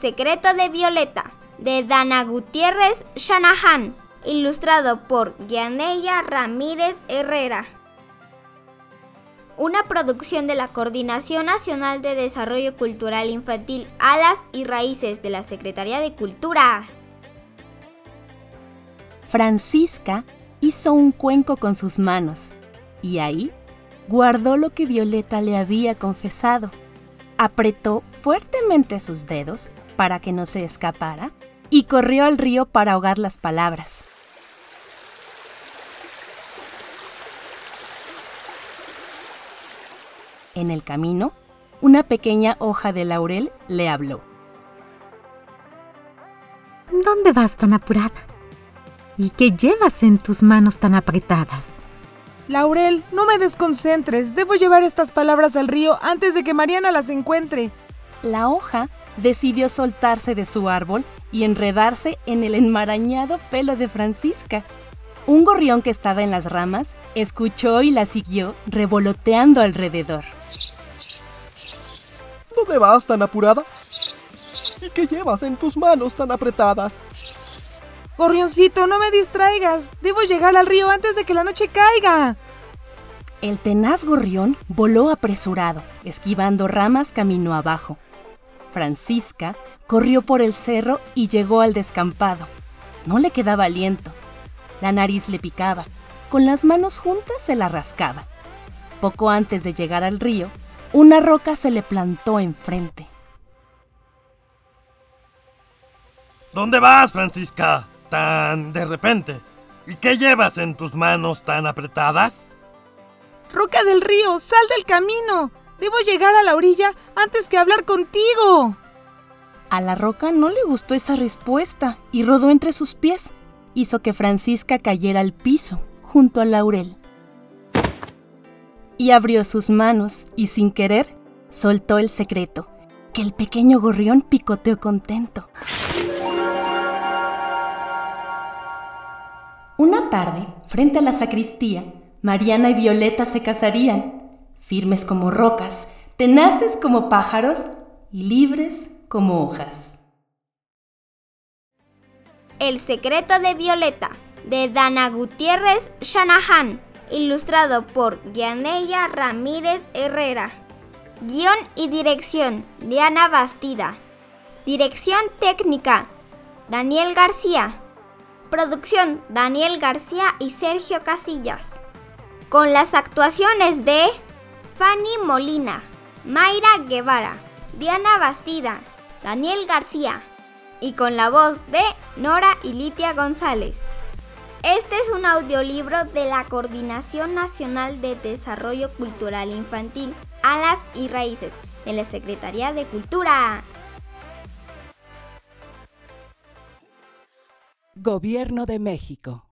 secreto de Violeta, de Dana Gutiérrez Shanahan, ilustrado por Gianella Ramírez Herrera. Una producción de la Coordinación Nacional de Desarrollo Cultural Infantil Alas y Raíces de la Secretaría de Cultura. Francisca hizo un cuenco con sus manos y ahí guardó lo que Violeta le había confesado. Apretó fuertemente sus dedos para que no se escapara y corrió al río para ahogar las palabras. En el camino, una pequeña hoja de laurel le habló. ¿Dónde vas tan apurada? ¿Y qué llevas en tus manos tan apretadas? Laurel, no me desconcentres. Debo llevar estas palabras al río antes de que Mariana las encuentre. La hoja decidió soltarse de su árbol y enredarse en el enmarañado pelo de Francisca. Un gorrión que estaba en las ramas escuchó y la siguió revoloteando alrededor. ¿Dónde vas tan apurada? ¿Y qué llevas en tus manos tan apretadas? Gorrioncito, no me distraigas. Debo llegar al río antes de que la noche caiga. El tenaz gorrión voló apresurado, esquivando ramas camino abajo. Francisca corrió por el cerro y llegó al descampado. No le quedaba aliento. La nariz le picaba. Con las manos juntas se la rascaba. Poco antes de llegar al río, una roca se le plantó enfrente. ¿Dónde vas, Francisca? Tan de repente. ¿Y qué llevas en tus manos tan apretadas? Roca del río, sal del camino. Debo llegar a la orilla antes que hablar contigo. A la roca no le gustó esa respuesta y rodó entre sus pies. Hizo que Francisca cayera al piso, junto al laurel. Y abrió sus manos y sin querer soltó el secreto, que el pequeño gorrión picoteó contento. Una tarde, frente a la sacristía, Mariana y Violeta se casarían, firmes como rocas, tenaces como pájaros y libres como hojas. El secreto de Violeta, de Dana Gutiérrez Shanahan, ilustrado por Gianella Ramírez Herrera. Guión y dirección, Diana Bastida. Dirección técnica, Daniel García. Producción, Daniel García y Sergio Casillas. Con las actuaciones de Fanny Molina, Mayra Guevara, Diana Bastida, Daniel García, y con la voz de Nora y Litia González. Este es un audiolibro de la Coordinación Nacional de Desarrollo Cultural Infantil, Alas y Raíces, de la Secretaría de Cultura. Gobierno de México.